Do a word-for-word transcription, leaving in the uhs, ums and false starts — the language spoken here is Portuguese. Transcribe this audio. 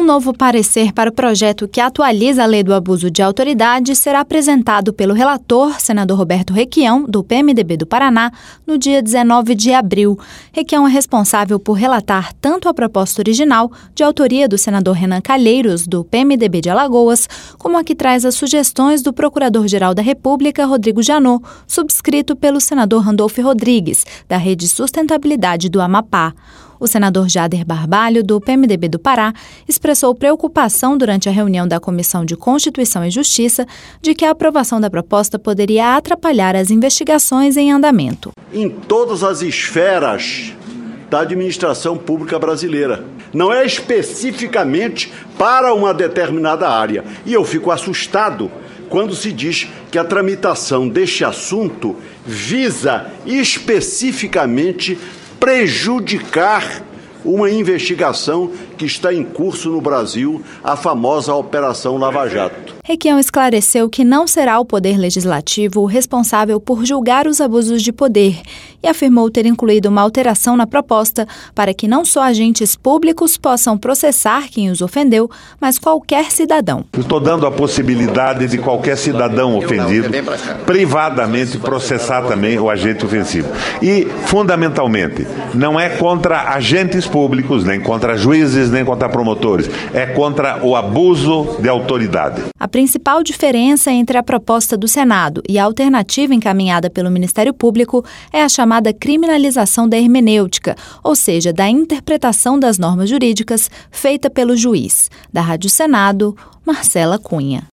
novo parecer para o projeto que atualiza a lei do abuso de autoridade será apresentado pelo relator, senador Roberto Requião, do P M D B do Paraná, no dia dezenove de abril. Requião é responsável por relatar tanto a proposta original, de autoria do senador Renan Calheiros, do P M D B de Alagoas, como a que traz as sugestões do Procurador-Geral da República, Rodrigo Janot, subscrito pelo senador Randolfo Rodrigues, da Rede Sustentabilidade do Amapá. O senador Jader Barbalho, do P M D B do Pará, expressou preocupação durante a reunião da Comissão de Constituição e Justiça de que a aprovação da proposta poderia atrapalhar as investigações em andamento. Em todas as esferas da administração pública brasileira. Não é especificamente para uma determinada área. E eu fico assustado quando se diz que a tramitação deste assunto visa especificamente prejudicar uma investigação que está em curso no Brasil, a famosa Operação Lava Jato. Requião esclareceu que não será o Poder Legislativo o responsável por julgar os abusos de poder e afirmou ter incluído uma alteração na proposta para que não só agentes públicos possam processar quem os ofendeu, mas qualquer cidadão. Estou dando a possibilidade de qualquer cidadão ofendido privadamente processar também o agente ofensivo. E, fundamentalmente, não é contra agentes públicos, nem contra juízes, nem contra promotores. É contra o abuso de autoridade. A principal diferença entre a proposta do Senado e a alternativa encaminhada pelo Ministério Público é a chamada criminalização da hermenêutica, ou seja, da interpretação das normas jurídicas feita pelo juiz. Da Rádio Senado, Marcela Cunha.